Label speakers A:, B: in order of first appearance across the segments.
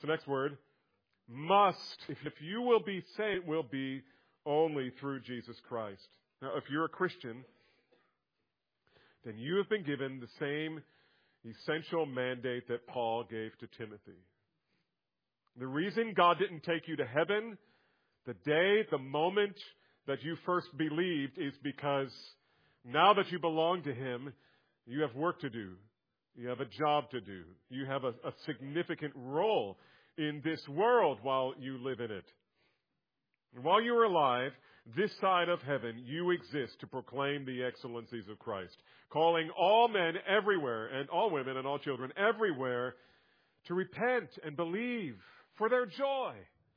A: the next word? Must. If you will be saved, will be only through Jesus Christ. Now, if you're a Christian, then you have been given the same essential mandate that Paul gave to Timothy. The reason God didn't take you to heaven the moment that you first believed is because now that you belong to Him, you have work to do. You have a job to do. You have a significant role in this world while you live in it. And while you are alive, this side of heaven, you exist to proclaim the excellencies of Christ, calling all men everywhere and all women and all children everywhere to repent and believe for their joy.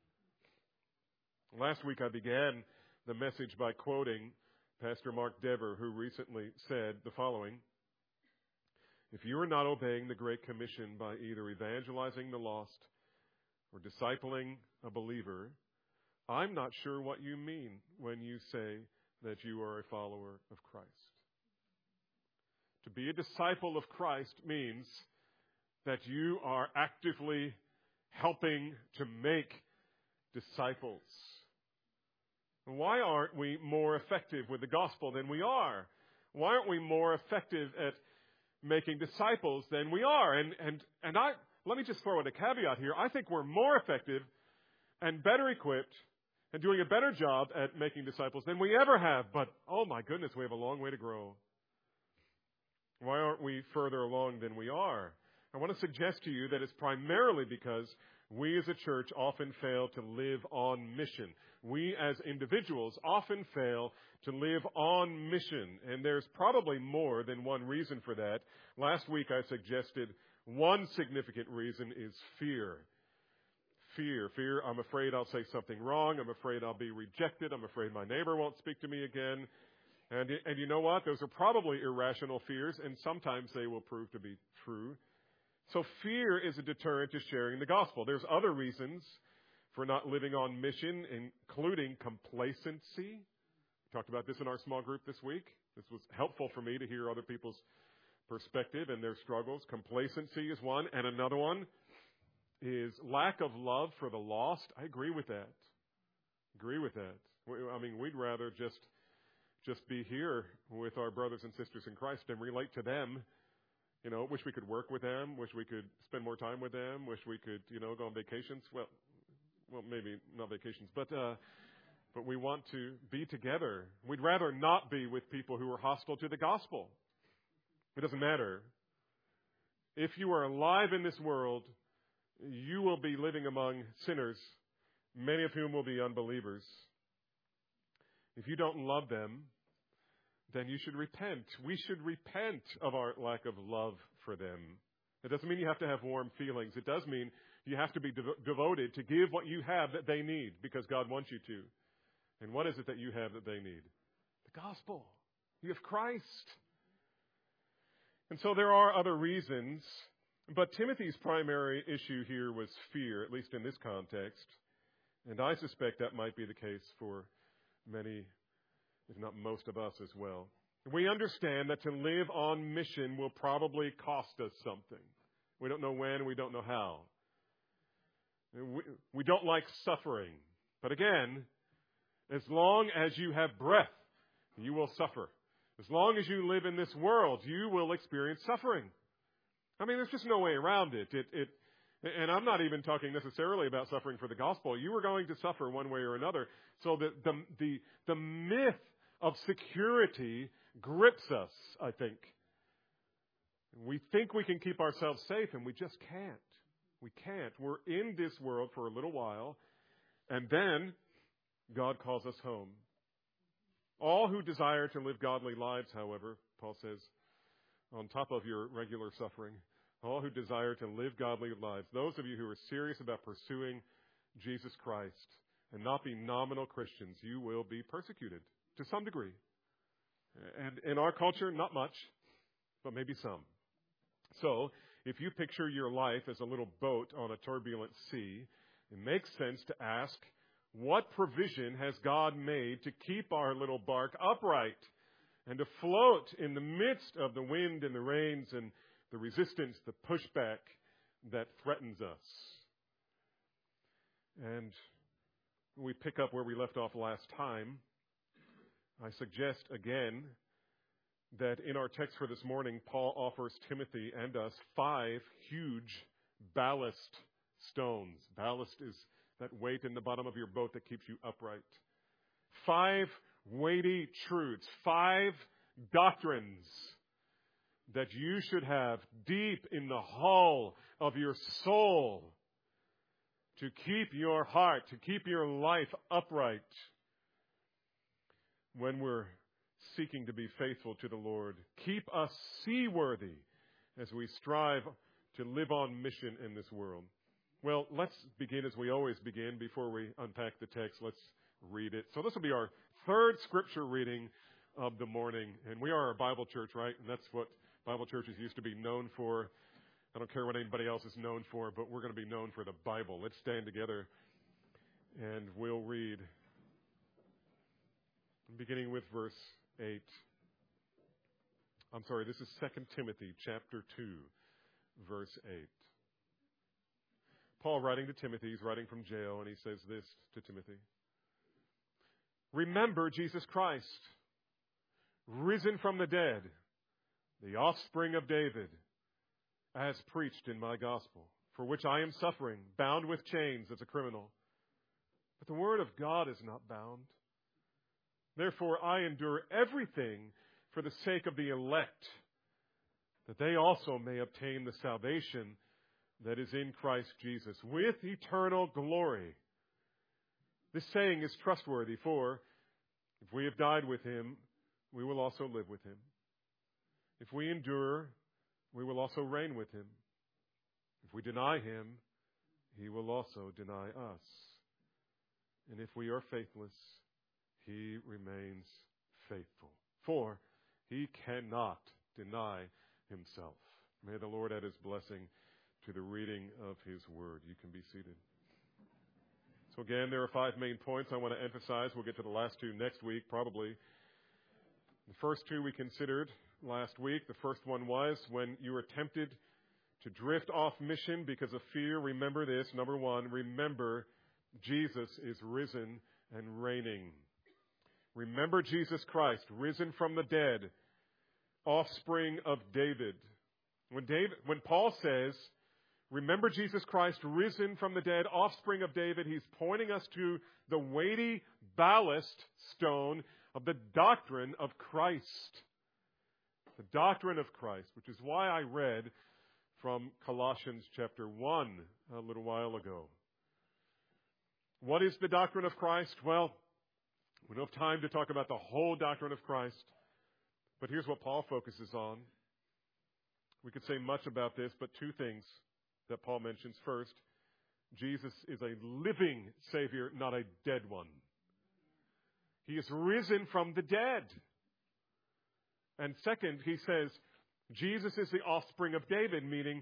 A: Last week I began the message by quoting Pastor Mark Dever, who recently said the following: if you are not obeying the Great Commission by either evangelizing the lost or discipling a believer, I'm not sure what you mean when you say that you are a follower of Christ. To be a disciple of Christ means that you are actively helping to make disciples. Why aren't we more effective with the gospel than we are? Why aren't we more effective at making disciples than we are? And let me just throw in a caveat here. I think we're more effective and better equipped and doing a better job at making disciples than we ever have. But, oh my goodness, we have a long way to grow. Why aren't we further along than we are? I want to suggest to you that it's primarily because we as a church often fail to live on mission. We as individuals often fail to live on mission. And there's probably more than one reason for that. Last week I suggested one significant reason is fear. Fear. I'm afraid I'll say something wrong. I'm afraid I'll be rejected. I'm afraid my neighbor won't speak to me again. And you know what? Those are probably irrational fears, and sometimes they will prove to be true. So fear is a deterrent to sharing the gospel. There's other reasons for not living on mission, including complacency. We talked about this in our small group this week. This was helpful for me to hear other people's perspective and their struggles. Complacency is one, and another one is lack of love for the lost. I agree with that. We'd rather just be here with our brothers and sisters in Christ and relate to them. Wish we could work with them, wish we could spend more time with them, wish we could, go on vacations. Well, maybe not vacations, but we want to be together. We'd rather not be with people who are hostile to the gospel. It doesn't matter. If you are alive in this world, you will be living among sinners, many of whom will be unbelievers. If you don't love them, then you should repent. We should repent of our lack of love for them. It doesn't mean you have to have warm feelings. It does mean you have to be devoted to give what you have that they need because God wants you to. And what is it that you have that they need? The gospel. You have Christ. And so there are other reasons, but Timothy's primary issue here was fear, at least in this context. And I suspect that might be the case for many, if not most of us as well. We understand that to live on mission will probably cost us something. We don't know when, we don't know how. We don't like suffering. But again, as long as you have breath, you will suffer. As long as you live in this world, you will experience suffering. There's just no way around it. And I'm not even talking necessarily about suffering for the gospel. You are going to suffer one way or another. So the myth of security grips us, I think. We think we can keep ourselves safe, and we just can't. We can't. We're in this world for a little while, and then God calls us home. All who desire to live godly lives, however, Paul says, on top of your regular suffering, all who desire to live godly lives, those of you who are serious about pursuing Jesus Christ and not be nominal Christians, you will be persecuted to some degree. And in our culture, not much, but maybe some. So, if you picture your life as a little boat on a turbulent sea, it makes sense to ask, what provision has God made to keep our little bark upright and to float in the midst of the wind and the rains and the resistance, the pushback that threatens us? And we pick up where we left off last time. I suggest again that in our text for this morning, Paul offers Timothy and us 5 huge ballast stones. Ballast is that weight in the bottom of your boat that keeps you upright. 5 weighty truths, 5 doctrines that you should have deep in the hull of your soul to keep your heart, to keep your life upright when we're seeking to be faithful to the Lord. Keep us seaworthy as we strive to live on mission in this world. Well, let's begin as we always begin. Before we unpack the text, let's read it. So this will be our 3rd scripture reading of the morning. And we are a Bible church, right? And that's what Bible churches used to be known for. I don't care what anybody else is known for, but we're going to be known for the Bible. Let's stand together and we'll read, beginning with verse 8. This is 2 Timothy chapter 2, verse 8. Paul writing to Timothy, he's writing from jail, and he says this to Timothy. Remember Jesus Christ, risen from the dead, the offspring of David, as preached in my gospel, for which I am suffering, bound with chains as a criminal. But the word of God is not bound. Therefore I endure everything for the sake of the elect, that they also may obtain the salvation that is in Christ Jesus, with eternal glory. This saying is trustworthy, for if we have died with him, we will also live with him. If we endure, we will also reign with him. If we deny him, he will also deny us. And if we are faithless, he remains faithful. For he cannot deny himself. May the Lord add his blessing to the reading of his word. You can be seated. So again, there are 5 main points I want to emphasize. We'll get to the last 2 next week, probably. The first 2 we considered last week. The first one was when you are tempted to drift off mission because of fear, remember this. Number 1, remember Jesus is risen and reigning. Remember Jesus Christ, risen from the dead, offspring of David. When Paul says, remember Jesus Christ, risen from the dead, offspring of David, he's pointing us to the weighty ballast stone of the doctrine of Christ. The doctrine of Christ, which is why I read from Colossians chapter 1 a little while ago. What is the doctrine of Christ? Well, we don't have time to talk about the whole doctrine of Christ, but here's what Paul focuses on. We could say much about this, but 2 things that Paul mentions. First, Jesus is a living Savior, not a dead one. He is risen from the dead. And second, he says, Jesus is the offspring of David, meaning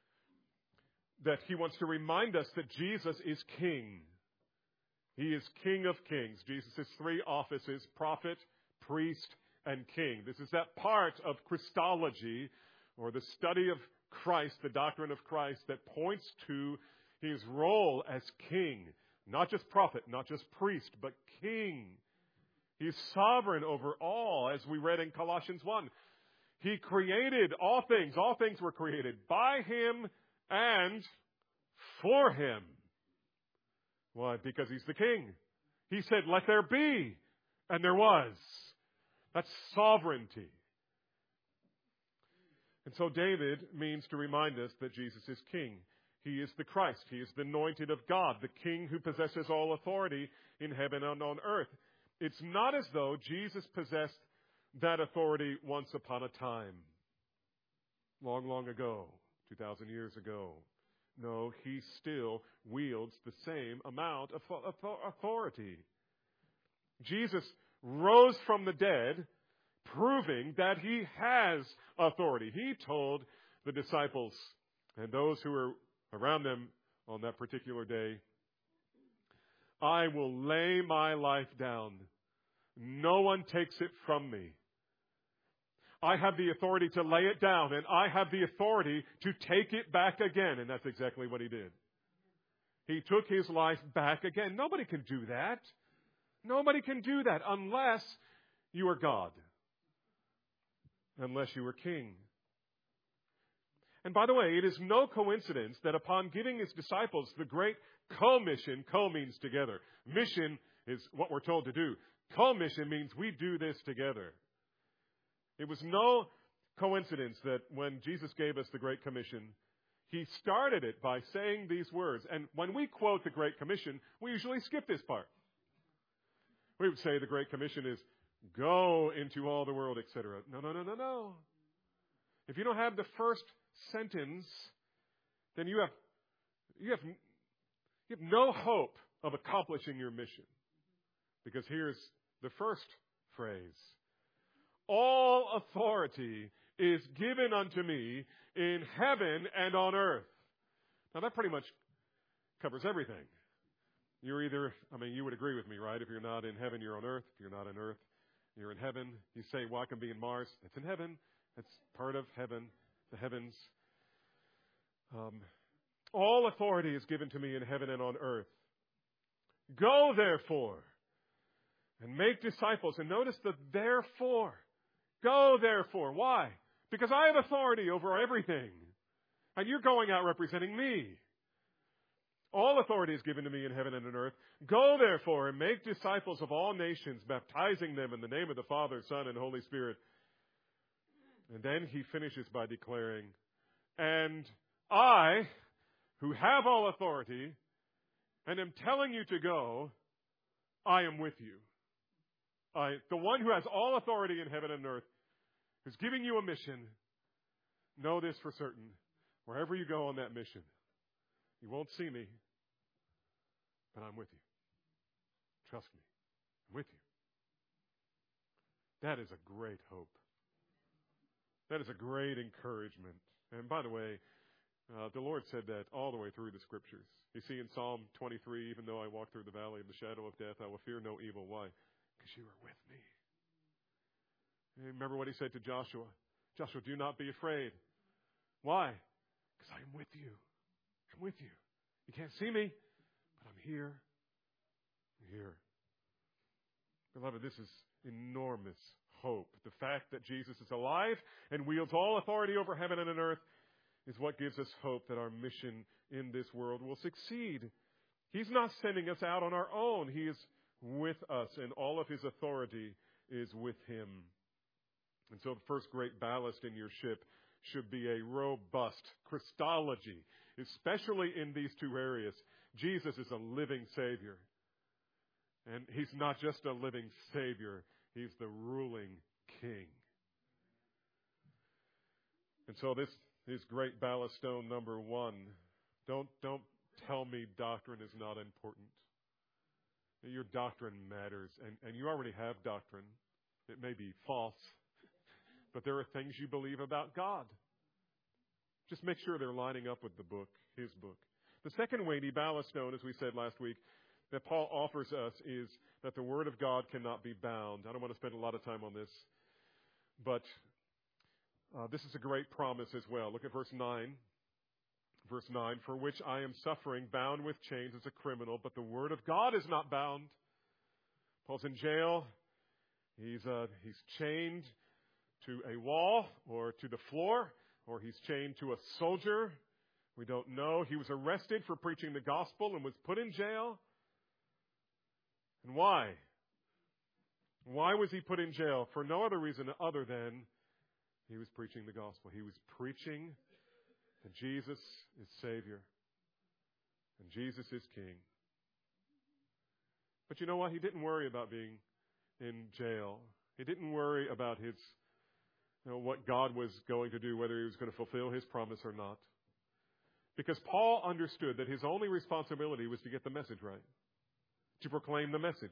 A: that he wants to remind us that Jesus is King. He is King of Kings. Jesus' 3 offices, prophet, priest, and king. This is that part of Christology, or the study of Christ, the doctrine of Christ, that points to his role as king. Not just prophet, not just priest, but king. He's sovereign over all, as we read in Colossians 1. He created all things. All things were created by him and for him. Why? Because he's the king. He said, let there be, and there was. That's sovereignty. And so David means to remind us that Jesus is king. He is the Christ. He is the anointed of God, the king who possesses all authority in heaven and on earth. It's not as though Jesus possessed that authority once upon a time, long, long ago, 2,000 years ago. No, he still wields the same amount of authority. Jesus rose from the dead, proving that he has authority. He told the disciples and those who were around them on that particular day, I will lay my life down. No one takes it from me. I have the authority to lay it down, and I have the authority to take it back again. And that's exactly what he did. He took his life back again. Nobody can do that. Nobody can do that unless you are God. Unless you are king. And by the way, it is no coincidence that upon giving his disciples the great commission, co means together. Mission is what we're told to do. Commission means we do this together. It was no coincidence that when Jesus gave us the Great Commission, he started it by saying these words. And when we quote the Great Commission, we usually skip this part. We would say the Great Commission is go into all the world, etc. No. If you don't have the first sentence, then you have no hope of accomplishing your mission. Because here's the first phrase. All authority is given unto me in heaven and on earth. Now that pretty much covers everything. You're either, you would agree with me, right? If you're not in heaven, you're on earth. If you're not on earth, you're in heaven. You say, well, I can be in Mars. That's in heaven. That's part of heaven, the heavens. All authority is given to me in heaven and on earth. Go, therefore, and make disciples. And notice the therefore. Go, therefore. Why? Because I have authority over everything. And you're going out representing me. All authority is given to me in heaven and on earth. Go, therefore, and make disciples of all nations, baptizing them in the name of the Father, Son, and Holy Spirit. And then he finishes by declaring, and I, who have all authority, and am telling you to go, I am with you. The one who has all authority in heaven and earth, who's giving you a mission, know this for certain. Wherever you go on that mission, you won't see me, but I'm with you. Trust me. I'm with you. That is a great hope. That is a great encouragement. And by the way, the Lord said that all the way through the Scriptures. You see in Psalm 23, even though I walk through the valley of the shadow of death, I will fear no evil. Why? Because you are with me. And remember what he said to Joshua. Joshua, do not be afraid. Why? Because I am with you. I'm with you. You can't see me, but I'm here. I'm here. Beloved, this is enormous hope. The fact that Jesus is alive and wields all authority over heaven and on earth is what gives us hope that our mission in this world will succeed. He's not sending us out on our own. He is with us, and all of his authority is with him. And so the first great ballast in your ship should be a robust Christology, especially in these two areas. Jesus is a living Savior. And he's not just a living Savior, he's the ruling King. And so this is great ballast stone number one. Don't tell me doctrine is not important. Your doctrine matters, and you already have doctrine. It may be false, but there are things you believe about God. Just make sure they're lining up with the book, his book. The second weighty ballast stone, as we said last week, that Paul offers us is that the Word of God cannot be bound. I don't want to spend a lot of time on this, but this is a great promise as well. Look at verse 9. Verse 9, for which I am suffering, bound with chains as a criminal, but the Word of God is not bound. Paul's in jail. He's chained to a wall or to the floor, or he's chained to a soldier. We don't know. He was arrested for preaching the gospel and was put in jail. And why? Why was he put in jail? For no other reason other than he was preaching the gospel. He was preaching that Jesus is Savior and Jesus is King. But you know what? He didn't worry about being in jail. He didn't worry about what God was going to do, whether he was going to fulfill his promise or not. Because Paul understood that his only responsibility was to get the message right, to proclaim the message.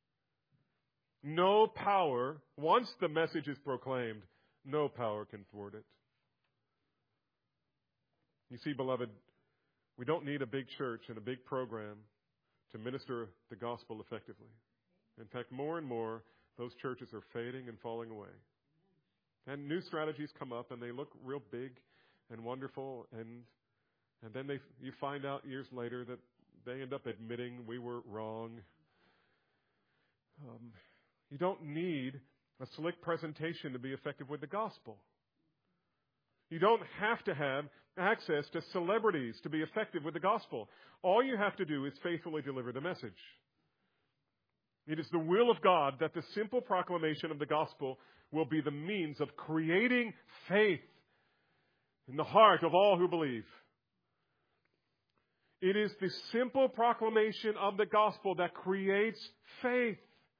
A: No power, once the message is proclaimed, no power can thwart it. You see, beloved, we don't need a big church and a big program to minister the gospel effectively. In fact, more and more, those churches are fading and falling away. And new strategies come up, and they look real big and wonderful, and then you find out years later that they end up admitting we were wrong. You don't need a slick presentation to be effective with the gospel. You don't have to have access to celebrities to be effective with the gospel. All you have to do is faithfully deliver the message. It is the will of God that the simple proclamation of the gospel will be the means of creating faith in the heart of all who believe. It is the simple proclamation of the gospel that creates faith.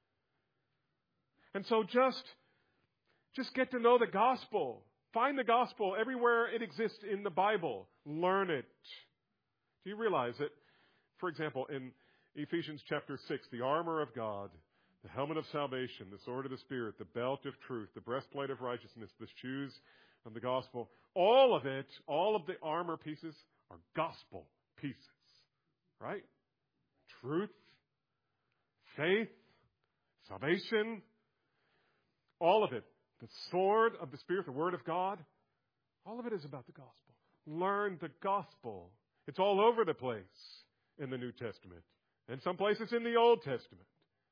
A: And so just get to know the gospel. Find the gospel everywhere it exists in the Bible. Learn it. Do you realize that, for example, in Ephesians chapter 6, the armor of God, the helmet of salvation, the sword of the Spirit, the belt of truth, the breastplate of righteousness, the shoes of the gospel, all of it, all of the armor pieces are gospel pieces. Right? Truth, faith, salvation, all of it. The sword of the Spirit, the Word of God, all of it is about the gospel. Learn the gospel. It's all over the place in the New Testament and some places in the Old Testament.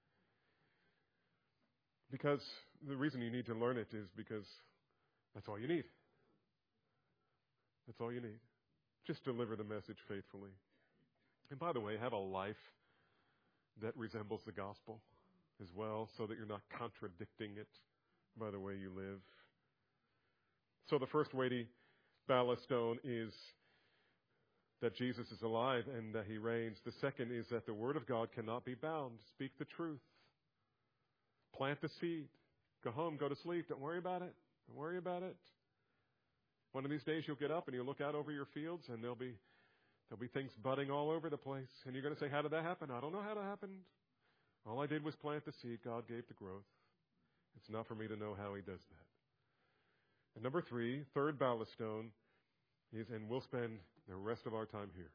A: Because the reason you need to learn it is because that's all you need. That's all you need. Just deliver the message faithfully. And by the way, have a life that resembles the gospel as well, so that you're not contradicting it by the way you live. So the first weighty ballast stone is that Jesus is alive and that he reigns. The second is that the word of God cannot be bound. Speak the truth. Plant the seed. Go home, go to sleep. Don't worry about it. Don't worry about it. One of these days you'll get up and you'll look out over your fields and there'll be things budding all over the place. And you're going to say, how did that happen? I don't know how it happened. All I did was plant the seed. God gave the growth. It's not for me to know how he does that. And number 3, third ballast stone is, and we'll spend the rest of our time here.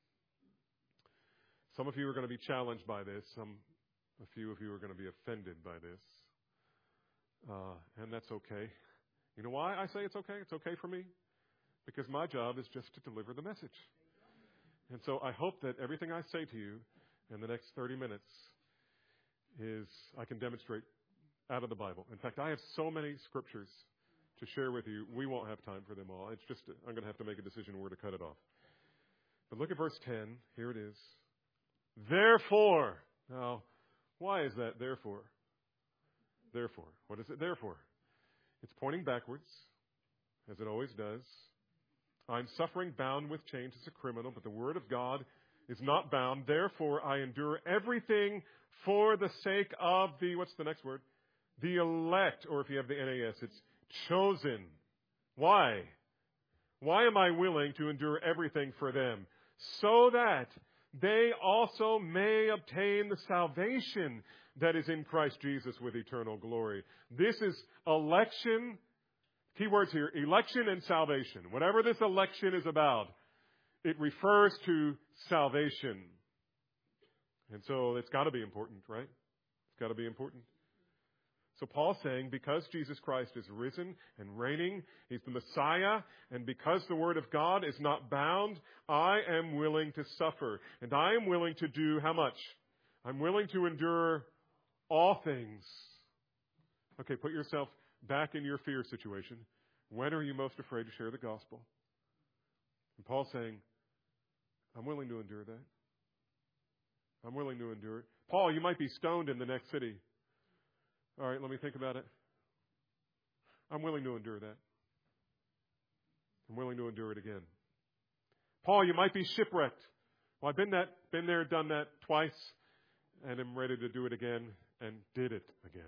A: Some of you are going to be challenged by this. A few of you are going to be offended by this. And that's okay. You know why I say it's okay? It's okay for me. Because my job is just to deliver the message. And so I hope that everything I say to you in the next 30 minutes is I can demonstrate out of the Bible. In fact, I have so many scriptures to share with you. We won't have time for them all. It's just, I'm going to have to make a decision where to cut it off. But look at verse 10. Here it is. Therefore. Now, why is that therefore? Therefore. What is it therefore? It's pointing backwards, as it always does. I'm suffering bound with chains as a criminal, but the word of God is not bound. Therefore, I endure everything for the sake of the, what's the next word? The elect, or if you have the NAS, it's chosen. Why? Why am I willing to endure everything for them? So that they also may obtain the salvation that is in Christ Jesus with eternal glory. This is election. Key words here, election and salvation. Whatever this election is about, it refers to salvation. And so it's got to be important, right? It's got to be important. So Paul's saying, because Jesus Christ is risen and reigning, he's the Messiah, and because the word of God is not bound, I am willing to suffer. And I am willing to do how much? I'm willing to endure all things. Okay, put yourself back in your fear situation. When are you most afraid to share the gospel? And Paul's saying, I'm willing to endure that. I'm willing to endure it. Paul, you might be stoned in the next city. All right, let me think about it. I'm willing to endure that. I'm willing to endure it again. Paul, you might be shipwrecked. Well, I've been there, done that twice, and am ready to do it again, and did it again.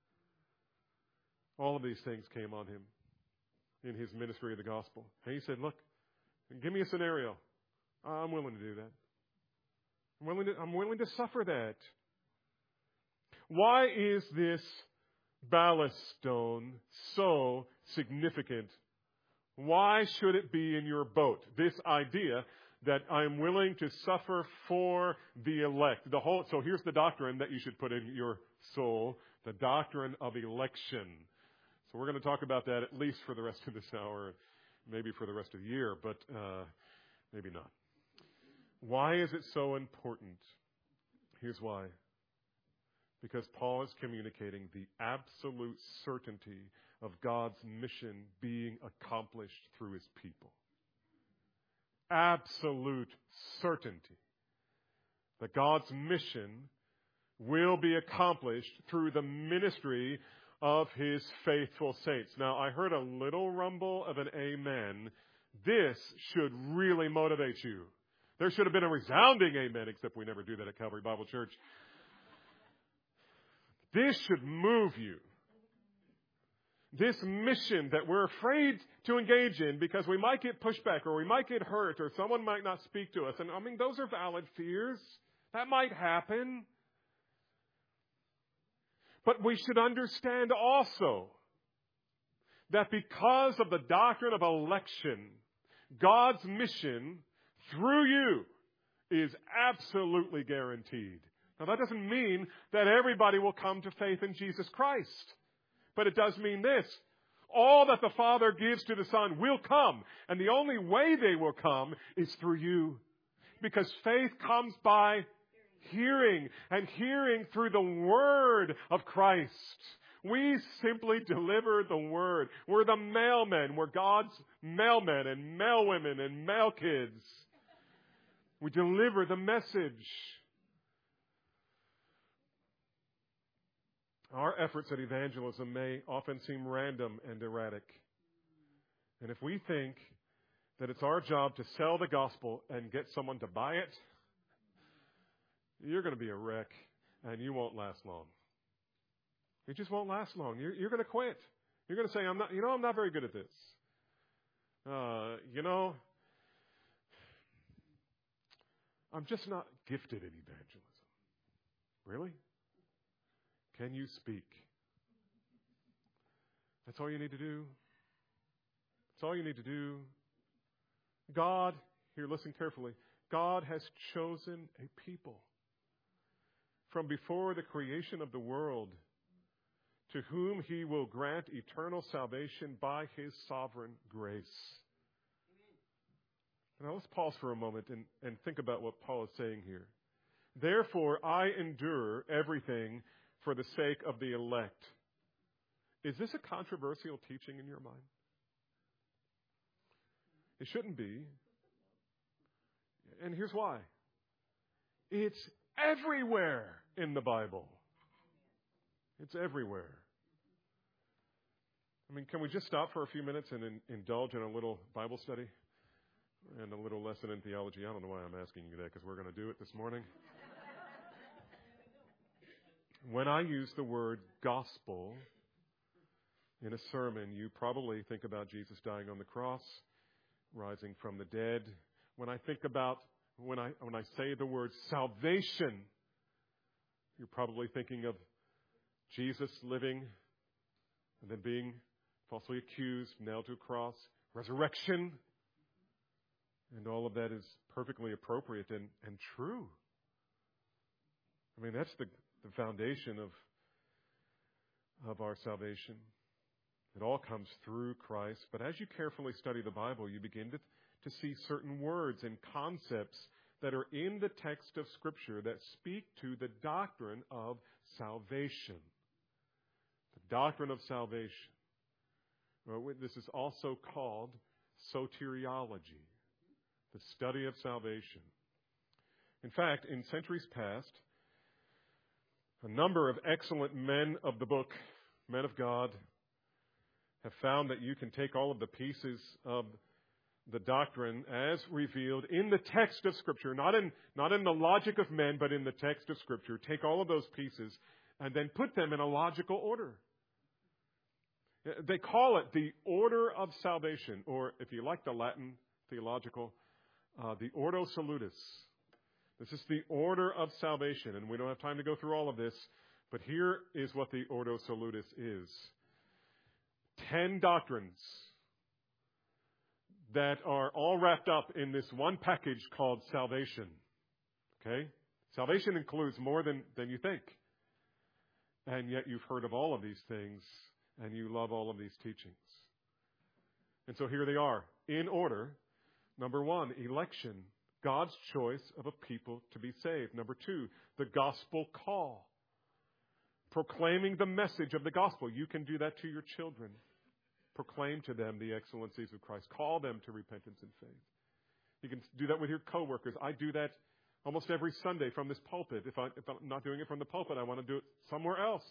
A: All of these things came on him in his ministry of the gospel. And he said, look, give me a scenario. I'm willing to do that. I'm willing to suffer that. Why is this ballast stone so significant? Why should it be in your boat? This idea that I'm willing to suffer for the elect. So here's the doctrine that you should put in your soul, the doctrine of election. So we're going to talk about that at least for the rest of this hour, maybe for the rest of the year, but maybe not. Why is it so important? Here's why. Because Paul is communicating the absolute certainty of God's mission being accomplished through his people. Absolute certainty that God's mission will be accomplished through the ministry of his faithful saints. Now, I heard a little rumble of an amen. This should really motivate you. There should have been a resounding amen, except we never do that at Calvary Bible Church. This should move you. This mission that we're afraid to engage in because we might get pushback or we might get hurt or someone might not speak to us. And I mean, those are valid fears. That might happen. But we should understand also that because of the doctrine of election, God's mission through you is absolutely guaranteed. Now, that doesn't mean that everybody will come to faith in Jesus Christ. But it does mean this. All that the Father gives to the Son will come. And the only way they will come is through you. Because faith comes by hearing, and hearing through the Word of Christ. We simply deliver the Word. We're the mailmen. We're God's mailmen and mailwomen and mail kids. We deliver the message. Our efforts at evangelism may often seem random and erratic. And if we think that it's our job to sell the gospel and get someone to buy it, you're going to be a wreck and you won't last long. You just won't last long. You're going to quit. You're going to say, I'm not very good at this. I'm just not gifted in evangelism. Really? Can you speak? That's all you need to do. That's all you need to do. God, here listen carefully, God has chosen a people from before the creation of the world to whom he will grant eternal salvation by his sovereign grace. Now let's pause for a moment and think about what Paul is saying here. Therefore, I endure everything for the sake of the elect. Is this a controversial teaching in your mind? It shouldn't be. And here's why. It's everywhere in the Bible. It's everywhere. I mean, can we just stop for a few minutes and indulge in a little Bible study and a little lesson in theology? I don't know why I'm asking you that, because we're going to do it this morning. When I use the word gospel in a sermon, you probably think about Jesus dying on the cross, rising from the dead. When I say the word salvation, you're probably thinking of Jesus living and then being falsely accused, nailed to a cross, resurrection. And all of that is perfectly appropriate and true. I mean, that's the foundation of our salvation. It all comes through Christ. But as you carefully study the Bible, you begin to see certain words and concepts that are in the text of Scripture that speak to the doctrine of salvation. The doctrine of salvation. Well, this is also called soteriology, the study of salvation. In fact, in centuries past, a number of excellent men of the book, men of God, have found that you can take all of the pieces of the doctrine as revealed in the text of Scripture, not in the logic of men, but in the text of Scripture. Take all of those pieces and then put them in a logical order. They call it the order of salvation, or if you like the Latin theological, the ordo salutis. This is the order of salvation, and we don't have time to go through all of this, but here is what the ordo salutis is. 10 doctrines that are all wrapped up in this one package called salvation. Okay? Salvation includes more than you think. And yet you've heard of all of these things, and you love all of these teachings. And so here they are, in order. Number 1, election, God's choice of a people to be saved. Number 2, the gospel call. Proclaiming the message of the gospel. You can do that to your children. Proclaim to them the excellencies of Christ. Call them to repentance and faith. You can do that with your coworkers. I do that almost every Sunday from this pulpit. If I'm not doing it from the pulpit, I want to do it somewhere else.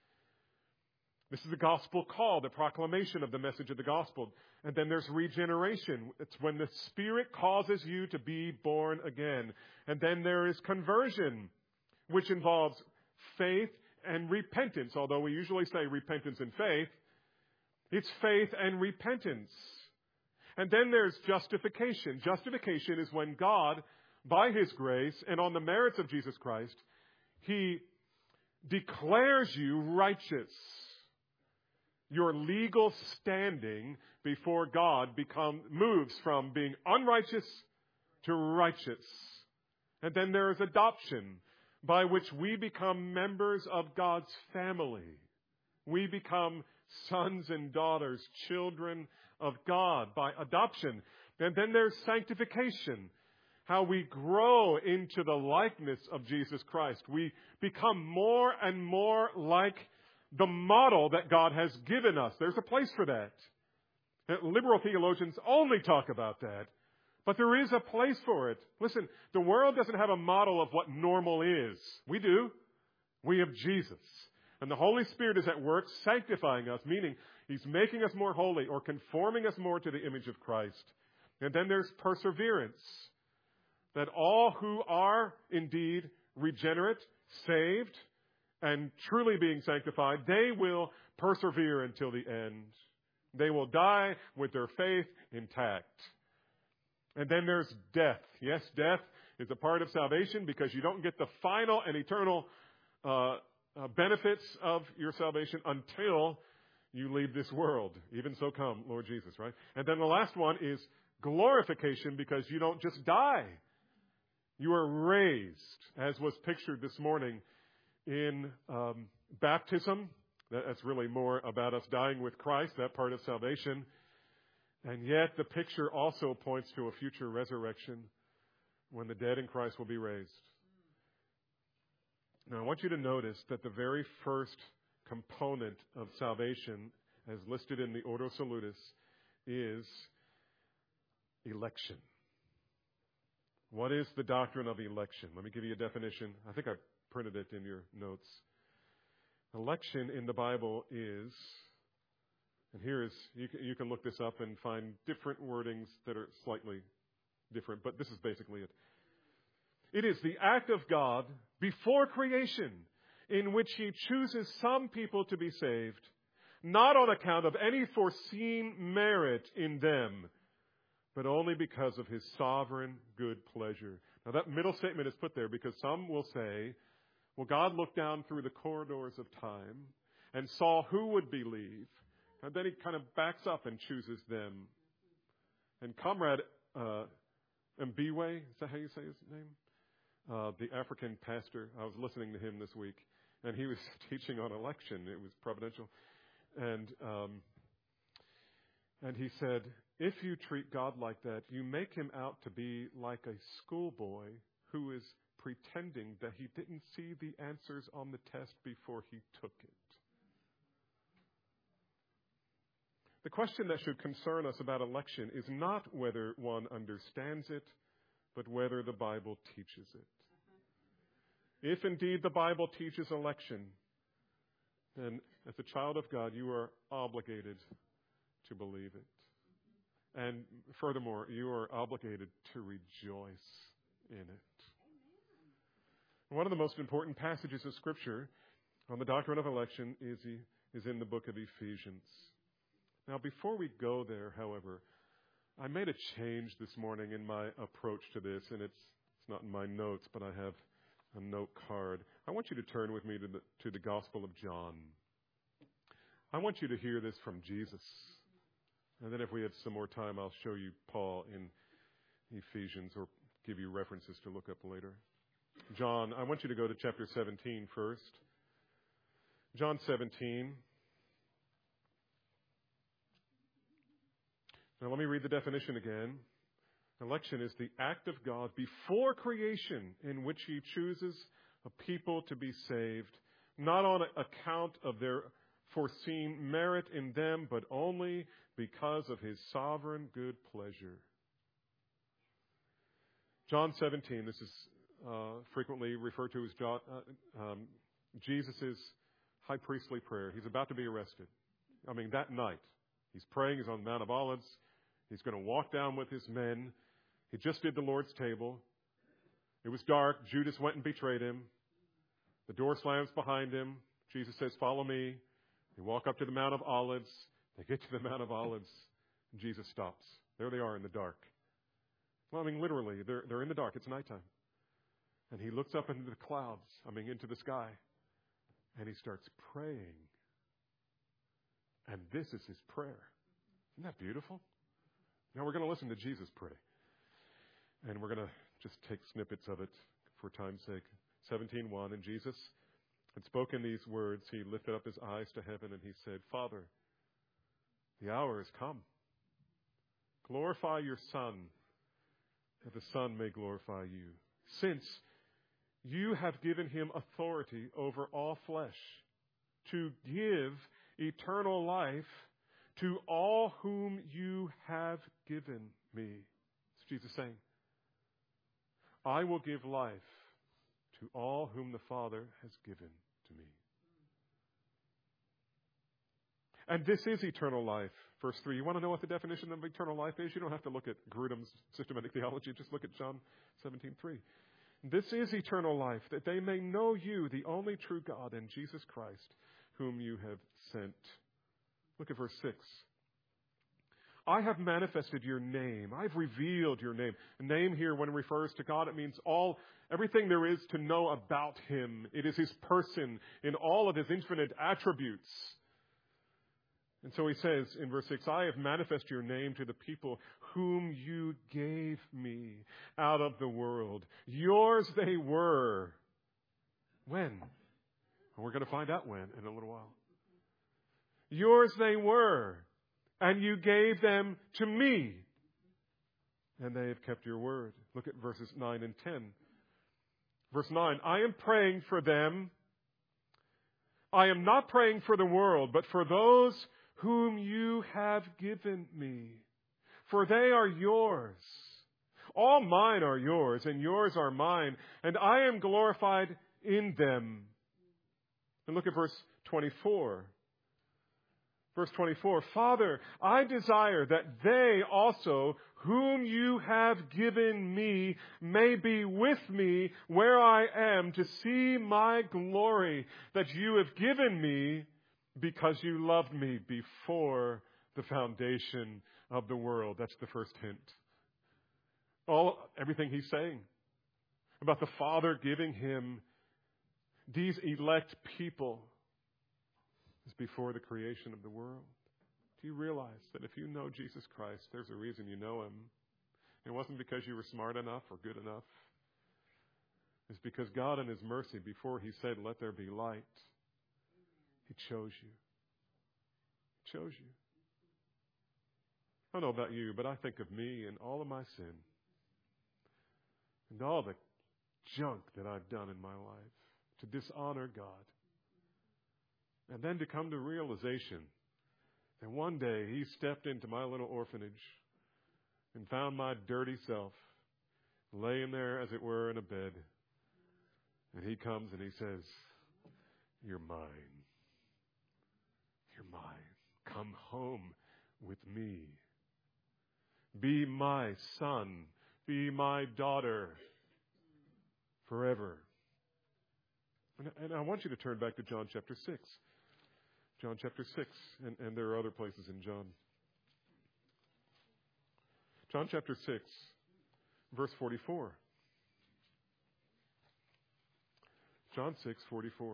A: This is the gospel call, the proclamation of the message of the gospel. And then there's regeneration. It's when the Spirit causes you to be born again. And then there is conversion, which involves faith and repentance. Although we usually say repentance and faith, it's faith and repentance. And then there's justification. Justification is when God, by His grace and on the merits of Jesus Christ, He declares you righteous. Your legal standing before God moves from being unrighteous to righteous. And then there is adoption, by which we become members of God's family. We become sons and daughters, children of God by adoption. And then there's sanctification, how we grow into the likeness of Jesus Christ. We become more and more like the model that God has given us. There's a place for that. Liberal theologians only talk about that. But there is a place for it. Listen, the world doesn't have a model of what normal is. We do. We have Jesus. And the Holy Spirit is at work sanctifying us, meaning He's making us more holy or conforming us more to the image of Christ. And then there's perseverance. That all who are indeed regenerate, saved, and truly being sanctified, they will persevere until the end. They will die with their faith intact. And then there's death. Yes, death is a part of salvation because you don't get the final and eternal benefits of your salvation until you leave this world. Even so come, Lord Jesus, right? And then the last one is glorification because you don't just die. You are raised, as was pictured this morning in baptism. That's really more about us dying with Christ, that part of salvation. And yet the picture also points to a future resurrection when the dead in Christ will be raised. Now I want you to notice that the very first component of salvation, as listed in the Ordo Salutis, is election. What is the doctrine of election? Let me give you a definition. I think I printed it in your notes. Election in the Bible is, and here is, you can look this up and find different wordings that are slightly different, but this is basically it. It is the act of God before creation in which He chooses some people to be saved, not on account of any foreseen merit in them, but only because of His sovereign good pleasure. Now that middle statement is put there because some will say, well, God looked down through the corridors of time and saw who would believe, and then He kind of backs up and chooses them. And Comrade Mbiwe, is that how you say his name? The African pastor, I was listening to him this week, and he was teaching on election. It was providential. And he said, if you treat God like that, you make Him out to be like a schoolboy who is pretending that he didn't see the answers on the test before he took it. The question that should concern us about election is not whether one understands it, but whether the Bible teaches it. If indeed the Bible teaches election, then as a child of God, you are obligated to believe it. And furthermore, you are obligated to rejoice in it. One of the most important passages of Scripture on the doctrine of election is in the book of Ephesians. Now, before we go there, however, I made a change this morning in my approach to this, and it's not in my notes, but I have a note card. I want you to turn with me to the Gospel of John. I want you to hear this from Jesus. And then if we have some more time, I'll show you Paul in Ephesians or give you references to look up later. John, I want you to go to chapter 17 first. John 17. Now let me read the definition again. Election is the act of God before creation in which He chooses a people to be saved, not on account of their foreseen merit in them, but only because of His sovereign good pleasure. John 17, this is frequently referred to as Jesus' high priestly prayer. He's about to be arrested. That night, he's praying, he's on the Mount of Olives. He's going to walk down with his men. He just did the Lord's table. It was dark. Judas went and betrayed him. The door slams behind him. Jesus says, "Follow me." They walk up to the Mount of Olives. They get to the Mount of Olives, and Jesus stops. There they are in the dark. Well, literally, they're in the dark. It's nighttime. And he looks up into the clouds, into the sky, and he starts praying. And this is his prayer. Isn't that beautiful? Now we're going to listen to Jesus pray. And we're going to just take snippets of it for time's sake. 17:1, and Jesus had spoken these words. He lifted up his eyes to heaven and he said, "Father, the hour has come. Glorify your Son, that the Son may glorify you, since you have given him authority over all flesh, to give eternal life to all whom you have given me." That's Jesus saying, "I will give life to all whom the Father has given to me." And this is eternal life. Verse 3. You want to know what the definition of eternal life is? You don't have to look at Grudem's systematic theology. Just look at John 17:3. This is eternal life, that they may know you, the only true God, and Jesus Christ, whom you have sent. Look at verse 6. I have manifested your name. I've revealed your name. The name here, when it refers to God, it means everything there is to know about him. It is his person in all of his infinite attributes. And so he says in verse 6, I have manifested your name to the people whom you gave me out of the world. Yours they were. When? Well, we're going to find out when in a little while. Yours they were, and you gave them to me, and they have kept your word. Look at verses 9 and 10. Verse 9, I am praying for them. I am not praying for the world, but for those whom you have given me, for they are yours. All mine are yours, and yours are mine, and I am glorified in them. And look at verse 24. Verse 24, Father, I desire that they also, whom you have given me, may be with me where I am, to see my glory that you have given me, because you loved me before the foundation of the world. That's the first hint. Everything he's saying about the Father giving him these elect people is before the creation of the world. Do you realize that if you know Jesus Christ, there's a reason you know him? It wasn't because you were smart enough or good enough. It's because God in his mercy, before he said, let there be light, he chose you. He chose you. I don't know about you, but I think of me and all of my sin and all the junk that I've done in my life to dishonor God. And then to come to realization that one day he stepped into my little orphanage and found my dirty self laying there, as it were, in a bed. And he comes and he says, you're mine. You're mine. Come home with me. Be my son. Be my daughter forever. And I want you to turn back to John chapter 6. John chapter 6, and there are other places in John. John chapter 6, verse 44. John 6:44.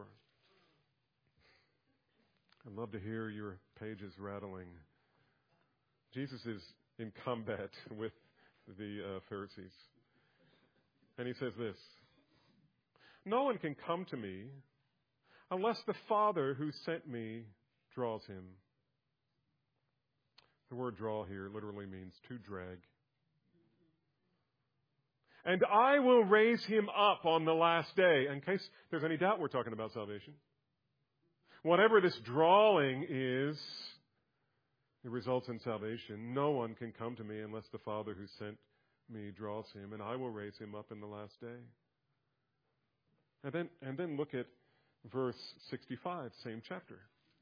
A: I'd love to hear your pages rattling. Jesus is in combat with the Pharisees. And he says this, no one can come to me unless the Father who sent me draws him. The word draw here literally means to drag. And I will raise him up on the last day. In case there's any doubt, we're talking about salvation. Whatever this drawing is, it results in salvation. No one can come to me unless the Father who sent me draws him, and I will raise him up in the last day. And then look at verse 65, same chapter.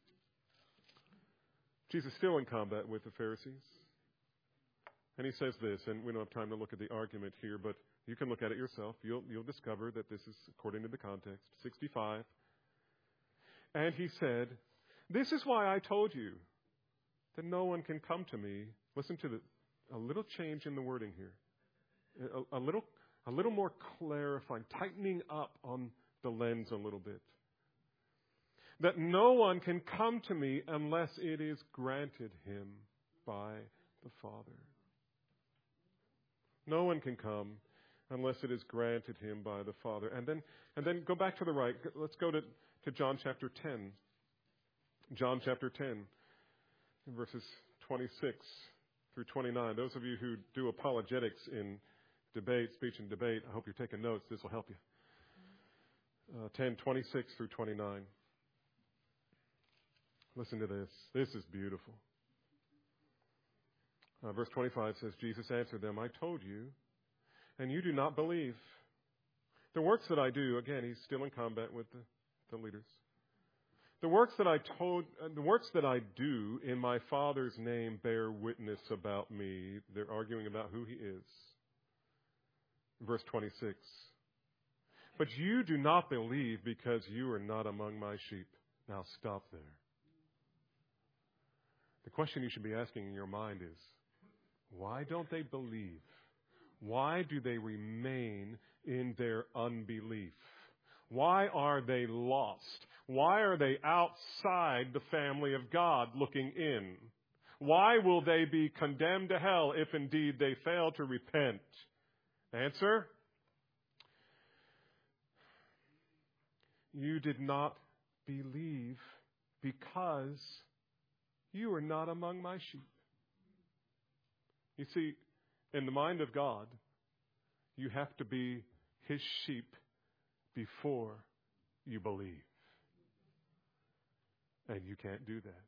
A: Jesus still in combat with the Pharisees. And he says this, and we don't have time to look at the argument here, but you can look at it yourself. You'll discover that this is according to the context. 65. And he said, "This is why I told you that no one can come to me." Listen to a little change in the wording here. A little more clarifying, tightening up on the lens a little bit. That no one can come to me unless it is granted him by the Father. No one can come unless it is granted him by the Father. And then go back to the right. Let's go to John chapter 10. John chapter 10, verses 26 through 29. Those of you who do apologetics in debate, speech and debate, I hope you're taking notes. This will help you. 10:26 through 29. Listen to this. This is beautiful. Verse 25 says, Jesus answered them, "I told you, and you do not believe. The works that I do," again, he's still in combat with the leaders. The works that I do in my Father's name bear witness about me." They're arguing about who he is. Verse 26. "But you do not believe because you are not among my sheep." Now stop there. The question you should be asking in your mind is, why don't they believe? Why do they remain in their unbelief? Why are they lost? Why are they outside the family of God looking in? Why will they be condemned to hell if indeed they fail to repent? Answer: you did not believe because you are not among my sheep. You see, in the mind of God, you have to be his sheep before you believe. And you can't do that.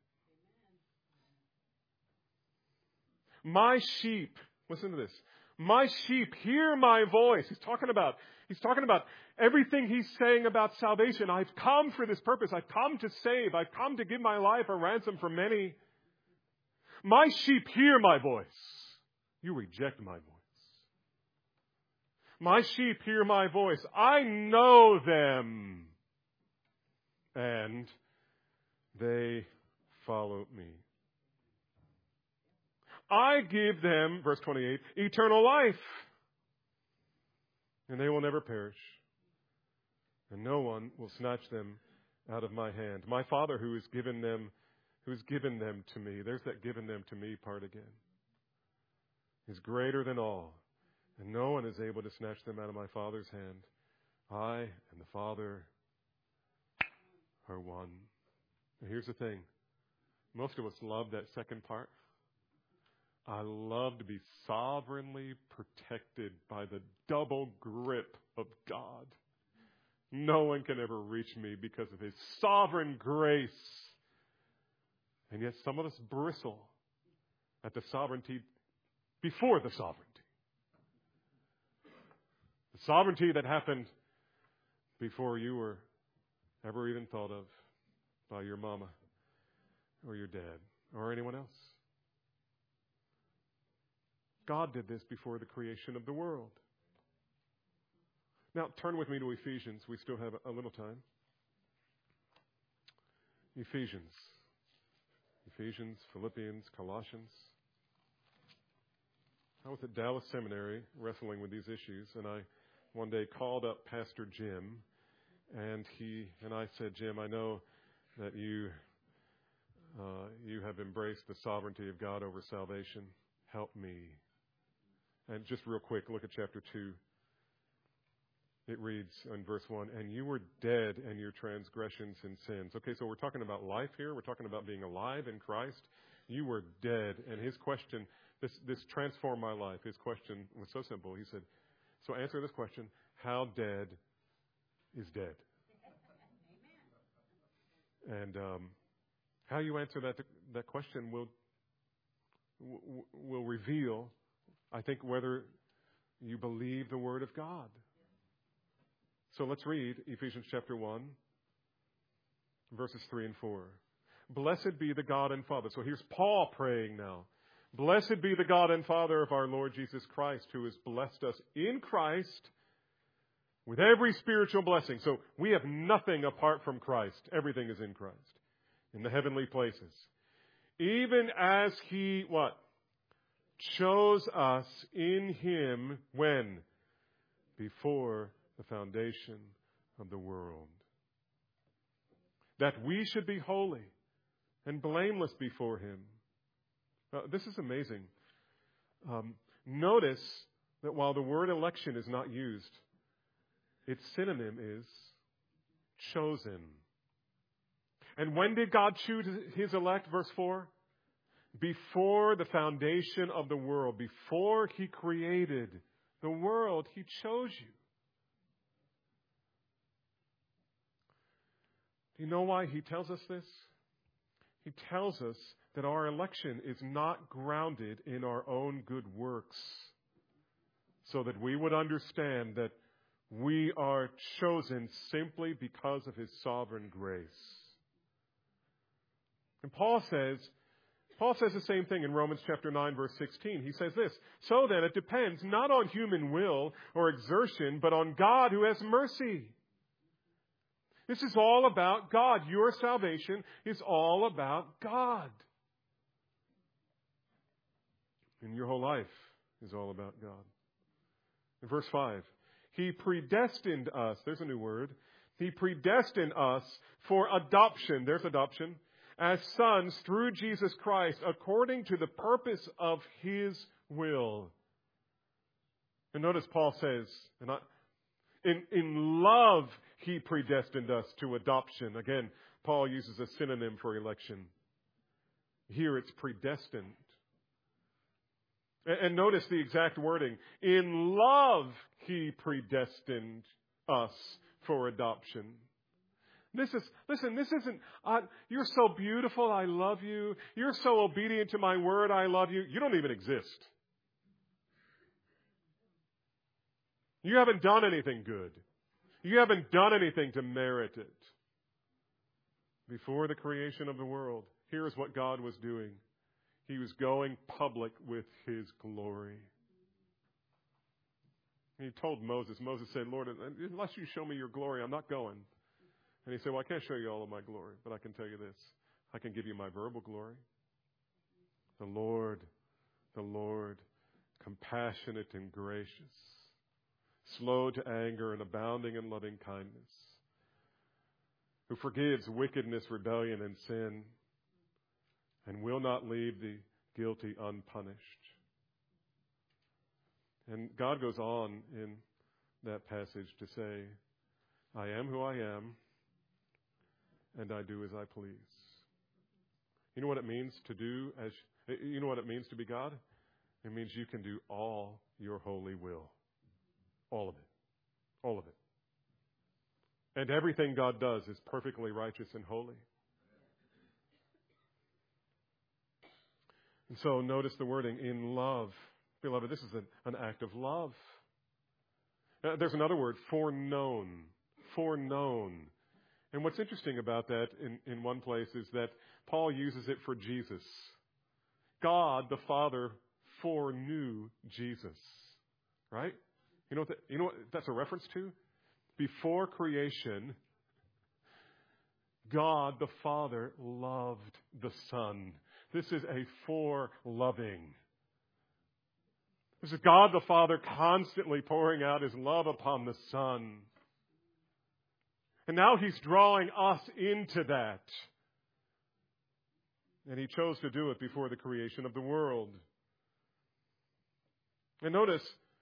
A: My sheep, listen to this. My sheep hear my voice. He's talking about everything he's saying about salvation. I've come for this purpose. I've come to save. I've come to give my life a ransom for many. My sheep hear my voice. You reject my voice. My sheep hear my voice. I know them. And they follow me. I give them, verse 28, eternal life. And they will never perish. And no one will snatch them out of my hand. My Father who has given them to me, there's that given them to me part again, is greater than all. And no one is able to snatch them out of my Father's hand. I and the Father are one. And here's the thing. Most of us love that second part. I love to be sovereignly protected by the double grip of God. No one can ever reach me because of his sovereign grace. And yet some of us bristle at the sovereignty before the sovereignty. The sovereignty that happened before you were ever even thought of by your mama or your dad or anyone else. God did this before the creation of the world. Now, turn with me to Ephesians. We still have a little time. Ephesians, Philippians, Colossians. I was at Dallas Seminary wrestling with these issues, and I one day called up Pastor Jim, and I said, "Jim, I know that you have embraced the sovereignty of God over salvation. Help me." And just real quick, look at chapter 2. It reads in verse 1, "And you were dead in your transgressions and sins." Okay, so we're talking about life here. We're talking about being alive in Christ. You were dead. And his question, this transformed my life. His question was so simple. He said, So answer this question. How dead is dead? And how you answer that question will reveal, I think, whether you believe the Word of God. So let's read Ephesians chapter 1, verses 3 and 4. Blessed be the God and Father. So here's Paul praying now. Blessed be the God and Father of our Lord Jesus Christ, who has blessed us in Christ with every spiritual blessing. So we have nothing apart from Christ. Everything is in Christ, in the heavenly places. Even as He, what? Chose us in Him when? Before the foundation of the world. That we should be holy and blameless before Him. This is amazing. Notice that while the word election is not used, its synonym is chosen. And when did God choose His elect? Verse 4. Before the foundation of the world, before He created the world, He chose you. Do you know why He tells us this? He tells us that our election is not grounded in our own good works, so that we would understand that we are chosen simply because of His sovereign grace. And Paul says the same thing in Romans chapter 9, verse 16. He says this, so then it depends not on human will or exertion, but on God who has mercy. This is all about God. Your salvation is all about God. And your whole life is all about God. In verse 5, He predestined us. There's a new word. He predestined us for adoption. There's adoption. As sons through Jesus Christ, according to the purpose of His will. And notice Paul says, in love He predestined us to adoption. Again, Paul uses a synonym for election. Here it's predestined. And notice the exact wording. In love He predestined us for adoption. This isn't, you're so beautiful, I love you. You're so obedient to my word, I love you. You don't even exist. You haven't done anything good. You haven't done anything to merit it. Before the creation of the world, here's what God was doing. He was going public with His glory. He told Moses said, Lord, unless you show me your glory, I'm not going. And He said, well, I can't show you all of my glory, but I can tell you this. I can give you my verbal glory. The Lord, compassionate and gracious, slow to anger and abounding in loving kindness, who forgives wickedness, rebellion, and sin, and will not leave the guilty unpunished. And God goes on in that passage to say, I am who I am, and I do as I please. You know what it means to do you know what it means to be God? It means you can do all your holy will. All of it. All of it. And everything God does is perfectly righteous and holy. And so notice the wording, in love. Beloved, this is an act of love. There's another word, foreknown. Foreknown. And what's interesting about that in one place is that Paul uses it for Jesus. God, the Father, foreknew Jesus. Right? You know what that's a reference to? Before creation, God, the Father, loved the Son. This is a foreloving. This is God, the Father, constantly pouring out His love upon the Son. And now He's drawing us into that. And He chose to do it before the creation of the world. And notice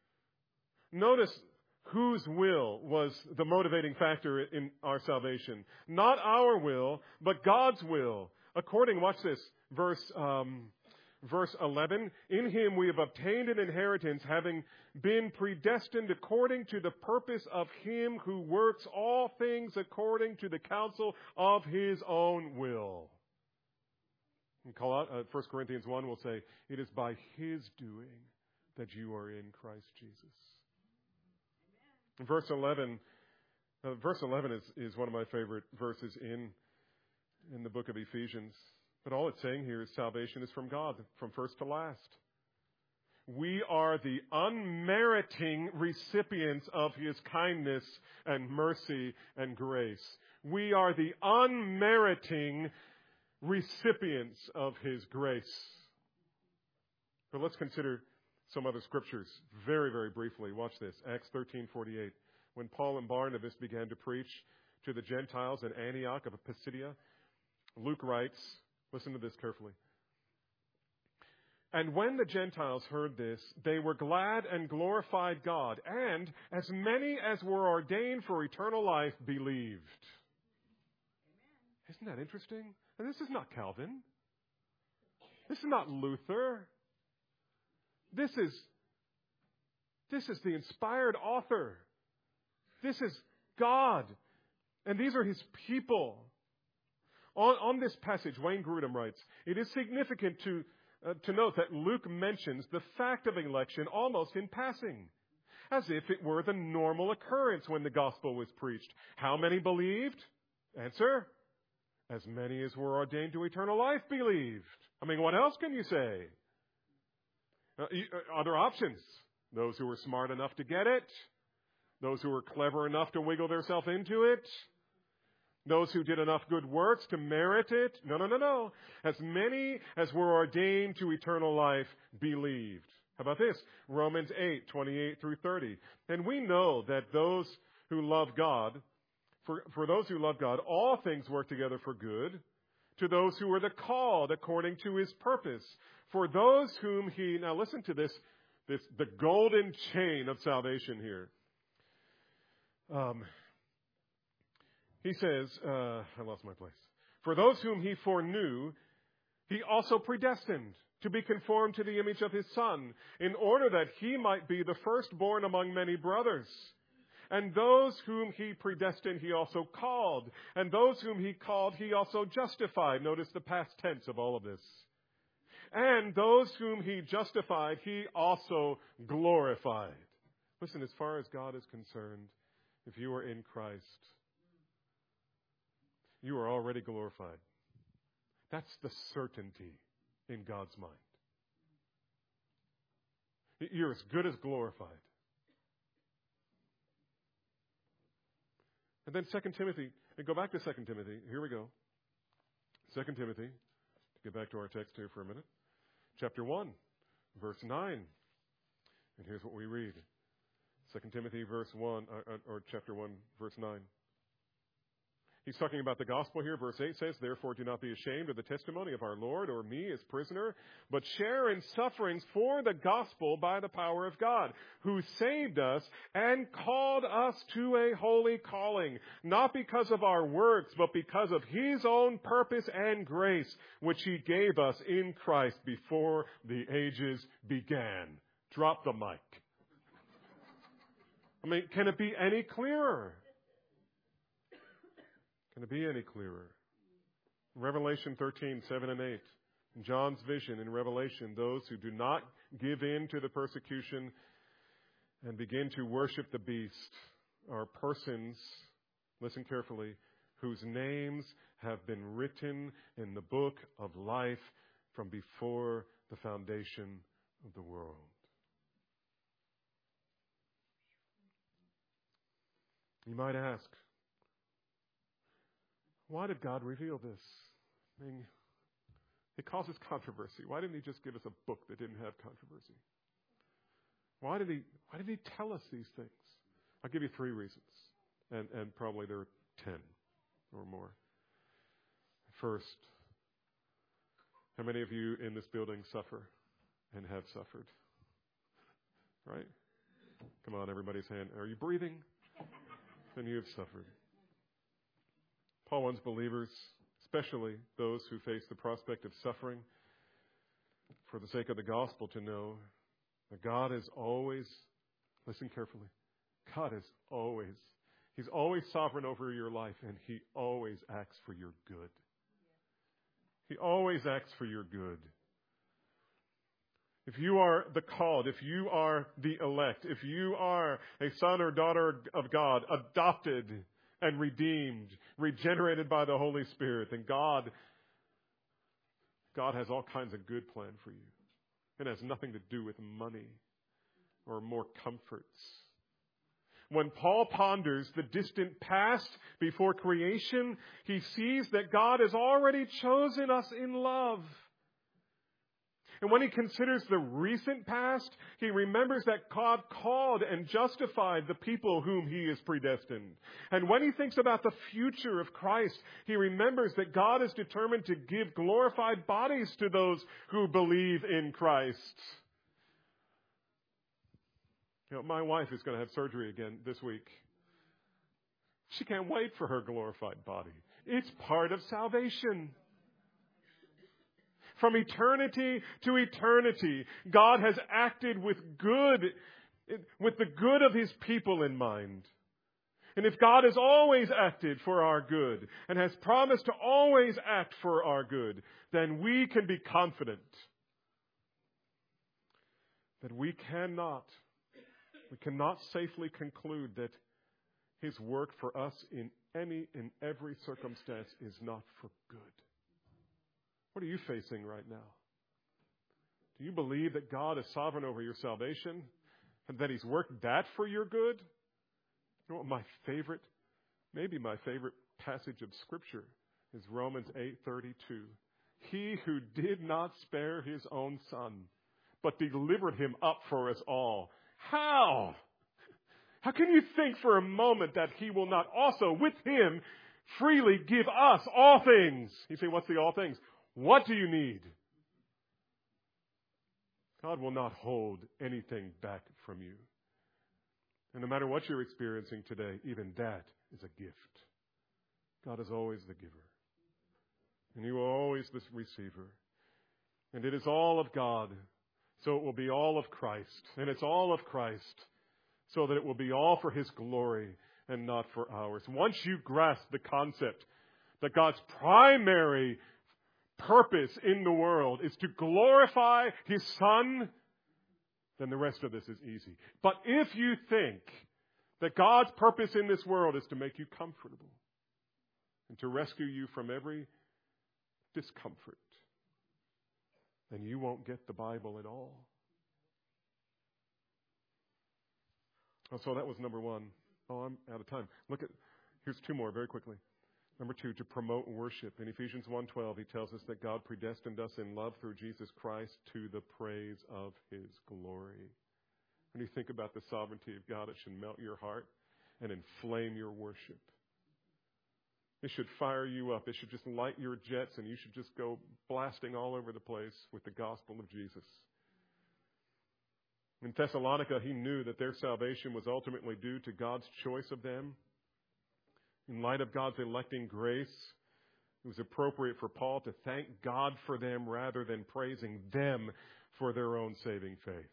A: whose will was the motivating factor in our salvation. Not our will, but God's will. According, watch this, verse Verse 11, in him we have obtained an inheritance, having been predestined according to the purpose of him who works all things according to the counsel of his own will. And 1 Corinthians 1 will say, it is by his doing that you are in Christ Jesus. Verse 11 is one of my favorite verses in the book of Ephesians. But all it's saying here is salvation is from God, from first to last. We are the unmeriting recipients of his kindness and mercy and grace. We are the unmeriting recipients of his grace. But let's consider some other scriptures very, very briefly. Watch this. Acts 13:48. When Paul and Barnabas began to preach to the Gentiles in Antioch of Pisidia, Luke writes, listen to this carefully. And when the Gentiles heard this, they were glad and glorified God, and as many as were ordained for eternal life believed. Amen. Isn't that interesting? And this is not Calvin. This is not Luther. This is the inspired author. This is God. And these are his people. On this passage, Wayne Grudem writes, it is significant to note that Luke mentions the fact of election almost in passing, as if it were the normal occurrence when the gospel was preached. How many believed? Answer, as many as were ordained to eternal life believed. I mean, what else can you say? Other options. Those who were smart enough to get it. Those who were clever enough to wiggle themselves into it. Those who did enough good works to merit it. No. As many as were ordained to eternal life believed. How about this? Romans 8:28 through 30. And we know that those who love God, for those who love God, all things work together for good, to those who are the called according to his purpose. For those whom he, now listen to this the golden chain of salvation here. He says, I lost my place. For those whom he foreknew, he also predestined to be conformed to the image of his Son, in order that he might be the firstborn among many brothers. And those whom he predestined, he also called. And those whom he called, he also justified. Notice the past tense of all of this. And those whom he justified, he also glorified. Listen, as far as God is concerned, if you are in Christ, you are already glorified. That's the certainty in God's mind. You're as good as glorified. And then 2 Timothy, and go back to 2 Timothy. Here we go. 2 Timothy, to get back to our text here for a minute. Chapter 1, verse 9. And here's what we read. 2 Timothy verse 1, or chapter 1, verse 9. He's talking about the gospel here. Verse 8 says, therefore do not be ashamed of the testimony of our Lord or me as prisoner, but share in sufferings for the gospel by the power of God, who saved us and called us to a holy calling, not because of our works, but because of his own purpose and grace, which he gave us in Christ before the ages began. Drop the mic. I mean, can it be any clearer? Can it be any clearer? Revelation 13:7 and 8. John's vision in Revelation, those who do not give in to the persecution and begin to worship the beast are persons, listen carefully, whose names have been written in the book of life from before the foundation of the world. You might ask, why did God reveal this? I mean, it causes controversy. Why didn't he just give us a book that didn't have controversy? Why did he tell us these things? I'll give you 3 reasons, and probably there are 10 or more. First, how many of you in this building suffer and have suffered? Right? Come on, everybody's hand. Are you breathing? Then you have suffered. Paul wants believers, especially those who face the prospect of suffering for the sake of the gospel, to know that God is always, listen carefully, God is always, He's always sovereign over your life, and He always acts for your good. He always acts for your good. If you are the called, if you are the elect, if you are a son or daughter of God, adopted and redeemed, regenerated by the Holy Spirit, then God has all kinds of good plan for you. It has nothing to do with money or more comforts. When Paul ponders the distant past before creation, he sees that God has already chosen us in love. And when he considers the recent past, he remembers that God called and justified the people whom He has predestined. And when he thinks about the future of Christ, he remembers that God is determined to give glorified bodies to those who believe in Christ. You know, my wife is going to have surgery again this week. She can't wait for her glorified body. It's part of salvation. From eternity to eternity, God has acted with the good of His people in mind. And if God has always acted for our good and has promised to always act for our good, then we can be confident that we cannot safely conclude that His work for us in any and every circumstance is not for good. What are you facing right now? Do you believe that God is sovereign over your salvation and that He's worked that for your good? You know what maybe my favorite passage of Scripture is Romans 8:32. He who did not spare His own Son, but delivered Him up for us all. How? How can you think for a moment that He will not also with Him freely give us all things? You say, what's the all things? What do you need? God will not hold anything back from you. And no matter what you're experiencing today, even that is a gift. God is always the giver. And You are always the receiver. And it is all of God, so it will be all of Christ. And it's all of Christ, so that it will be all for His glory and not for ours. Once you grasp the concept that God's primary purpose in the world is to glorify His Son, then the rest of this is easy. But if you think that God's purpose in this world is to make you comfortable and to rescue you from every discomfort, then you won't get the Bible at all. Oh, so that was number one. Oh, I'm out of time. Here's two more very quickly. Number two, to promote worship. In Ephesians 1:12, he tells us that God predestined us in love through Jesus Christ to the praise of His glory. When you think about the sovereignty of God, it should melt your heart and inflame your worship. It should fire you up. It should just light your jets, and you should just go blasting all over the place with the gospel of Jesus. In Thessalonica, he knew that their salvation was ultimately due to God's choice of them. In light of God's electing grace, it was appropriate for Paul to thank God for them rather than praising them for their own saving faith.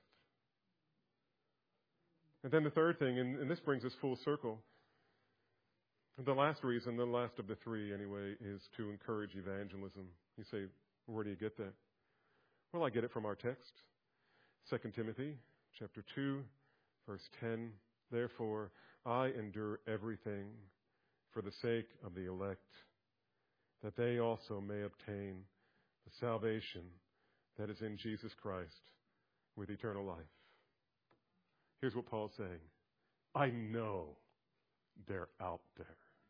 A: And then the third thing, and this brings us full circle, the last reason, the last of the three anyway, is to encourage evangelism. You say, where do you get that? Well, I get it from our text. 2 Timothy chapter 2, verse 10. Therefore, I endure everything for the sake of the elect, that they also may obtain the salvation that is in Jesus Christ with eternal life. Here's what Paul's saying. I know they're out there.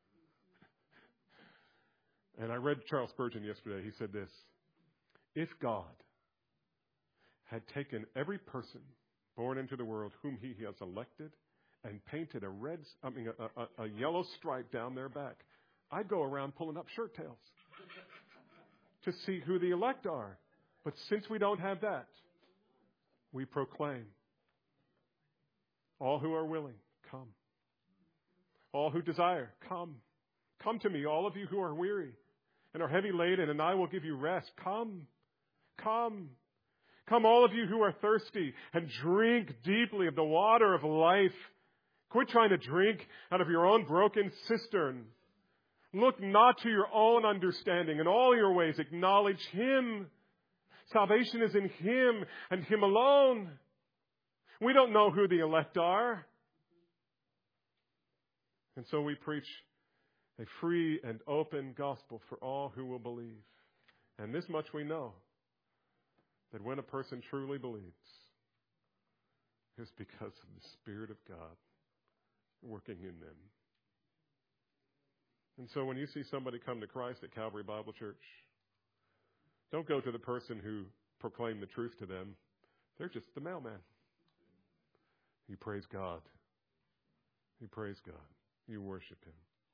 A: And I read Charles Spurgeon yesterday. He said this: if God had taken every person born into the world whom He has elected and painted a yellow stripe down their back, I'd go around pulling up shirt tails to see who the elect are. But since we don't have that, we proclaim, all who are willing, come. All who desire, come. Come to me, all of you who are weary and are heavy laden, and I will give you rest. Come. Come. Come, all of you who are thirsty, and drink deeply of the water of life. Quit trying to drink out of your own broken cistern. Look not to your own understanding. In all your ways, acknowledge Him. Salvation is in Him and Him alone. We don't know who the elect are. And so we preach a free and open gospel for all who will believe. And this much we know, that when a person truly believes, it's because of the Spirit of God working in them. And so when you see somebody come to Christ at Calvary Bible Church, don't go to the person who proclaimed the truth to them. They're just the mailman. You praise God. You praise God. You worship Him.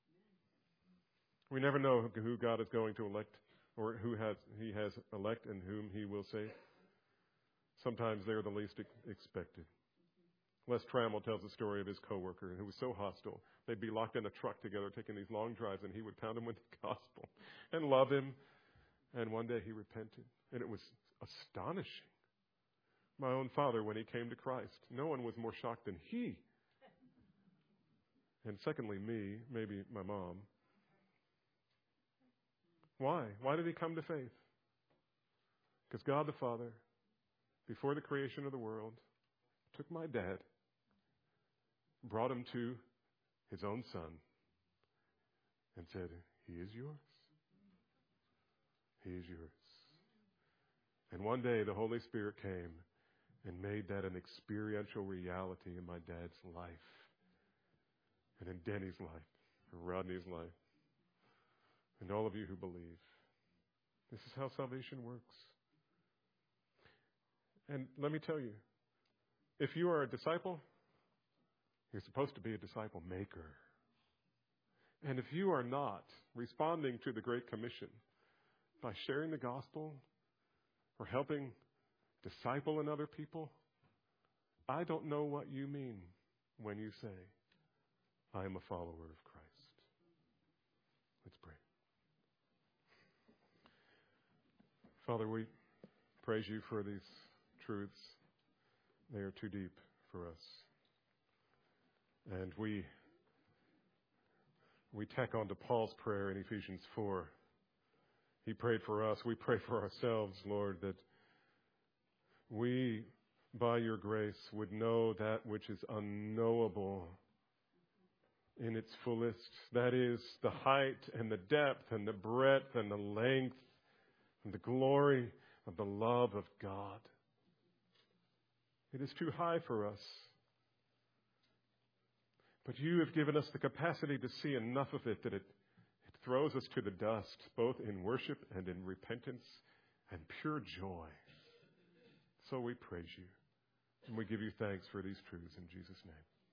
A: We never know who God is going to elect or who He has elect and whom He will save. Sometimes they're the least expected. Les Trammell tells the story of his coworker who was so hostile. They'd be locked in a truck together taking these long drives, and he would pound him with the gospel and love him. And one day he repented, and it was astonishing. My own father, when he came to Christ, no one was more shocked than he. And secondly, me, maybe my mom. Why? Why did he come to faith? Because God the Father, before the creation of the world, took my dad, brought him to His own Son, and said, He is yours. He is yours. And one day the Holy Spirit came and made that an experiential reality in my dad's life, and in Denny's life, and Rodney's life, and all of you who believe. This is how salvation works. And let me tell you, if you are a disciple, you're supposed to be a disciple maker. And if you are not responding to the Great Commission by sharing the gospel or helping disciple in other people, I don't know what you mean when you say, I am a follower of Christ. Let's pray. Father, we praise you for these truths. They are too deep for us. And we tack on to Paul's prayer in Ephesians 4. He prayed for us. We pray for ourselves, Lord, that we, by your grace, would know that which is unknowable in its fullest. That is the height and the depth and the breadth and the length and the glory of the love of God. It is too high for us. But you have given us the capacity to see enough of it that it throws us to the dust, both in worship and in repentance and pure joy. So we praise you, and we give you thanks for these truths in Jesus' name.